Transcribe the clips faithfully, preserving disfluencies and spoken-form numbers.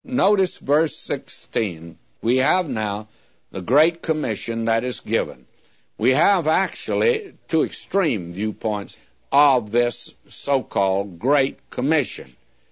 Notice verse sixteen. We have now the Great Commission that is given. We have actually two extreme viewpoints of this so-called Great Commission.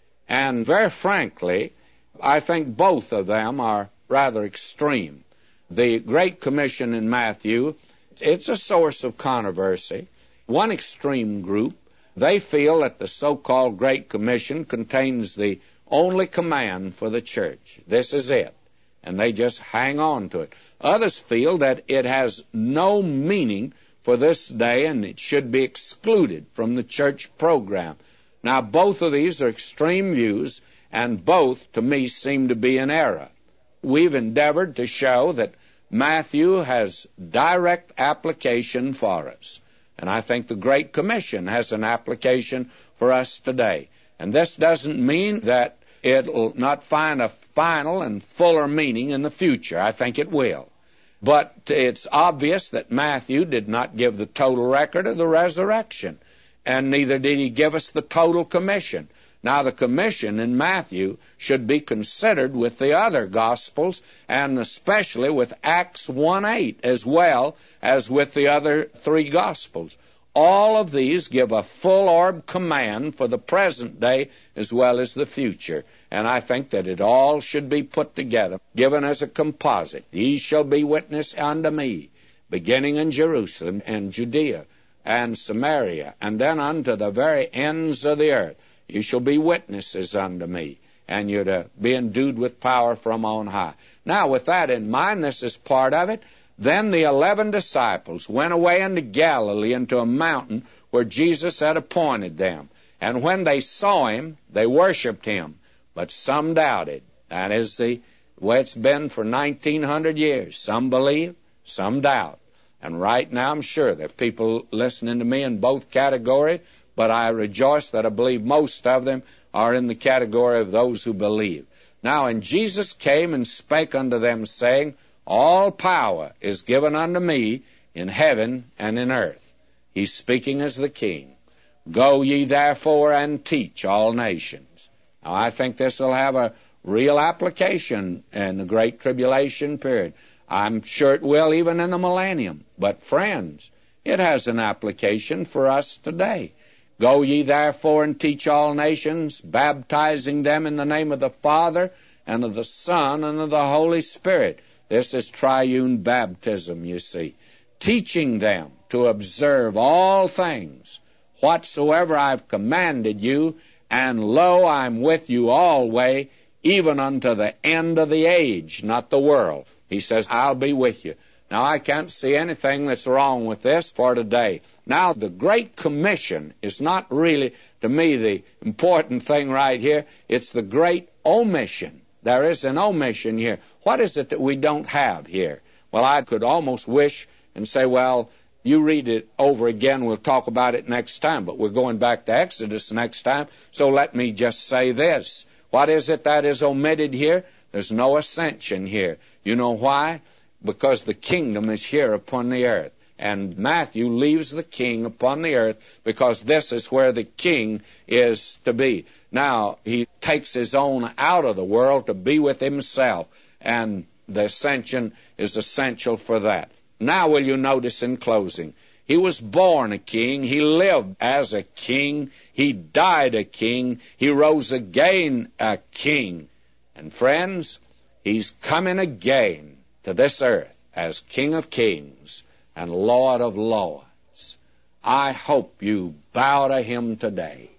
And very frankly, I think both of them are rather extreme. The Great Commission in Matthew, it's a source of controversy. One extreme group, they feel that the so-called Great Commission contains the only command for the church. This is it. And they just hang on to it. Others feel that it has no meaning for this day and it should be excluded from the church program. Now, both of these are extreme views, and both, to me, seem to be in error. We've endeavored to show that Matthew has direct application for us. And I think the Great Commission has an application for us today. And this doesn't mean that it'll not find a final and fuller meaning in the future. I think it will. But it's obvious that Matthew did not give the total record of the resurrection, and neither did he give us the total commission. Now, the commission in Matthew should be considered with the other Gospels, and especially with Acts one eight, as well as with the other three Gospels. All of these give a full-orb command for the present day as well as the future. And I think that it all should be put together, given as a composite. Ye shall be witness unto me, beginning in Jerusalem and Judea and Samaria, and then unto the very ends of the earth. You shall be witnesses unto me, and you're to be endued with power from on high. Now, with that in mind, this is part of it. Then the eleven disciples went away into Galilee, into a mountain where Jesus had appointed them. And when they saw him, they worshipped him, but some doubted. That is the way it's been for nineteen hundred years. Some believe, some doubt. And right now I'm sure there are people listening to me in both categories, but I rejoice that I believe most of them are in the category of those who believe. Now, and Jesus came and spake unto them, saying, All power is given unto me in heaven and in earth. He's speaking as the King. Go ye therefore and teach all nations. Now, I think this will have a real application in the Great Tribulation period. I'm sure it will even in the millennium. But, friends, it has an application for us today. Go ye therefore and teach all nations, baptizing them in the name of the Father and of the Son and of the Holy Spirit. This is triune baptism, you see. Teaching them to observe all things, whatsoever I've commanded you, and lo, I'm with you always, even unto the end of the age, not the world. He says, I'll be with you. Now, I can't see anything that's wrong with this for today. Now, the Great Commission is not really, to me, the important thing right here. It's the Great Omission. There is an omission here. What is it that we don't have here? Well, I could almost wish and say, well, you read it over again. We'll talk about it next time. But we're going back to Exodus next time. So let me just say this. What is it that is omitted here? There's no ascension here. You know why? Because the kingdom is here upon the earth. And Matthew leaves the king upon the earth because this is where the king is to be. Now, he takes his own out of the world to be with himself, and the ascension is essential for that. Now, will you notice in closing, he was born a king, he lived as a king, he died a king, he rose again a king. And friends, he's coming again to this earth as King of Kings and Lord of Lords. I hope you bow to him today.